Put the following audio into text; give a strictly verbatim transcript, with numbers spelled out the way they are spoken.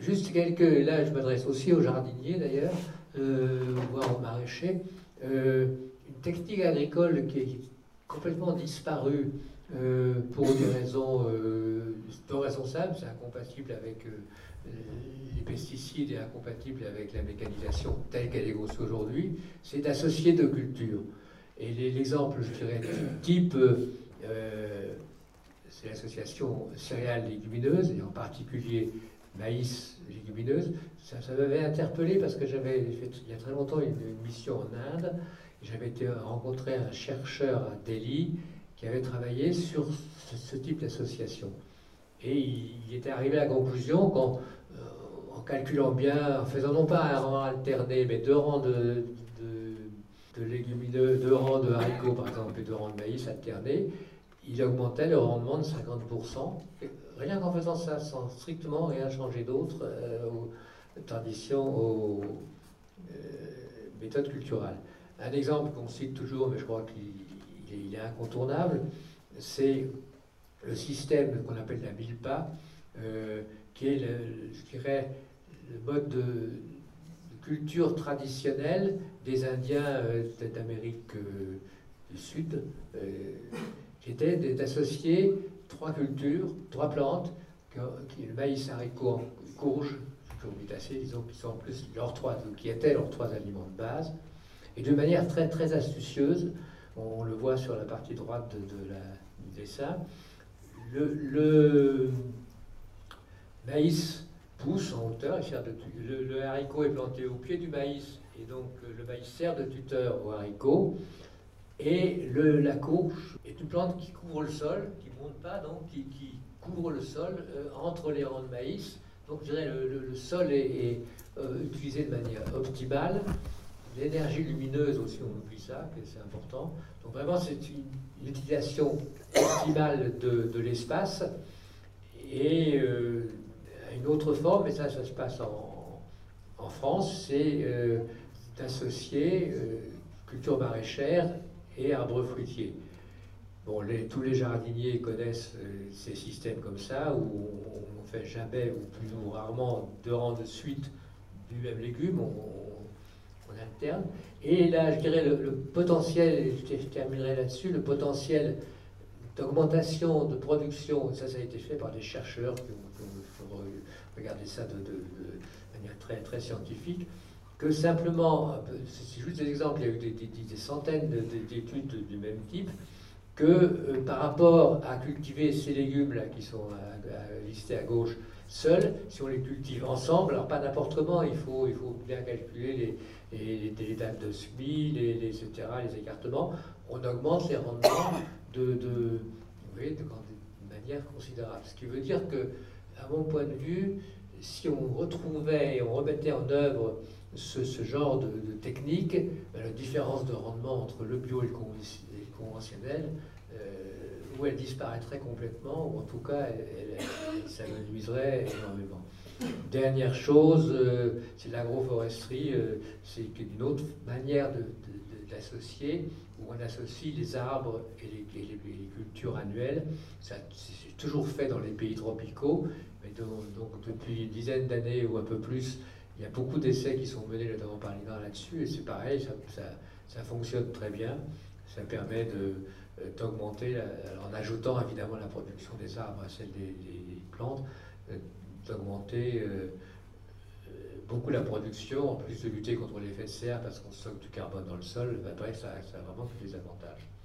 juste quelques, là je m'adresse aussi aux jardiniers d'ailleurs, euh, voire aux maraîchers, euh, une technique agricole qui est complètement disparue euh, pour des raisons euh, non responsables, c'est incompatible avec euh, les pesticides et incompatible avec la mécanisation telle qu'elle est conçue aujourd'hui, c'est d'associer deux cultures. Et l'exemple, je dirais, type, euh, c'est l'association céréales-légumineuses, et en particulier maïs-légumineuses. Ça, ça m'avait interpellé parce que j'avais fait il y a très longtemps une, une mission en Inde. J'avais été rencontrer un chercheur à Delhi qui avait travaillé sur ce, ce type d'association. Et il, il était arrivé à la conclusion qu'en euh, en calculant bien, en faisant non pas un rang alterné, mais deux rangs de, de, de légumineux, deux rangs de haricots par exemple, et deux rangs de maïs alternés, il augmentait le rendement de cinquante pour cent, rien qu'en faisant ça, sans strictement rien changer d'autre euh, aux traditions, aux euh, méthodes culturelles. Un exemple qu'on cite toujours, mais je crois qu'il est, il est incontournable, c'est le système qu'on appelle la milpa, euh, qui est, le, je dirais, le mode de, de culture traditionnelle des Indiens euh, d'Amérique euh, du Sud, euh, qui était d'associer trois cultures, trois plantes, qui, le maïs, haricot, courge, cucurbitacées, disons, qui sont en plus leurs trois, qui étaient leurs trois aliments de base, et de manière très très astucieuse, on, on le voit sur la partie droite de, de la, du dessin. Le, le maïs pousse en hauteur, il sert de, le, le haricot est planté au pied du maïs, et donc le maïs sert de tuteur au haricot. Et le, la courge est une plante qui couvre le sol, qui ne monte pas, donc qui, qui couvre le sol euh, entre les rangs de maïs. Donc je dirais le, le, le sol est, est euh, utilisé de manière optimale. L'énergie lumineuse aussi, on oublie ça, que c'est important. Donc vraiment, c'est une, une utilisation optimale de, de l'espace. Et euh, une autre forme, et ça, ça se passe en, en France, c'est euh, d'associer euh, culture maraîchère et arbres fruitiers. Bon, les, tous les jardiniers connaissent euh, ces systèmes comme ça, où on ne fait jamais, ou plus ou rarement, deux rangs de suite du même légume, on, on alterne. Et là, je dirais, le, le potentiel, je, je terminerai là-dessus, le potentiel d'augmentation de production, ça, ça a été fait par des chercheurs qui ont, qui ont, qui ont regardé ça de, de, de manière très, très scientifique, que simplement, c'est juste des exemples, il y a eu des, des, des centaines d'études du même type, que euh, par rapport à cultiver ces légumes-là qui sont à, à, listés à gauche seuls, si on les cultive ensemble, alors pas n'importe comment, il faut, il faut bien calculer les, les, les dates de semis, les, les, et cetera, les écartements, on augmente les rendements de, de, vous voyez, de, de manière considérable. Ce qui veut dire que, à mon point de vue, si on retrouvait et on remettait en œuvre Ce, ce genre de, de technique, ben, la différence de rendement entre le bio et le, con, et le conventionnel, euh, où elle disparaîtrait complètement, ou en tout cas, elle, elle, elle, ça me nuiserait énormément. Dernière chose, euh, c'est l'agroforesterie, euh, c'est une autre manière de, de, de l'associer, où on associe les arbres et les, et les, et les cultures annuelles. C'est toujours fait dans les pays tropicaux, mais donc, donc depuis une dizaine d'années ou un peu plus, il y a beaucoup d'essais qui sont menés notamment par l'I N R A là-dessus, et c'est pareil, ça, ça, ça fonctionne très bien. Ça permet d'augmenter, en ajoutant évidemment la production des arbres à celle des, des plantes, d'augmenter euh, beaucoup la production, en plus de lutter contre l'effet de serre, parce qu'on stocke du carbone dans le sol. Ben, bref, ça, ça a vraiment tous les avantages.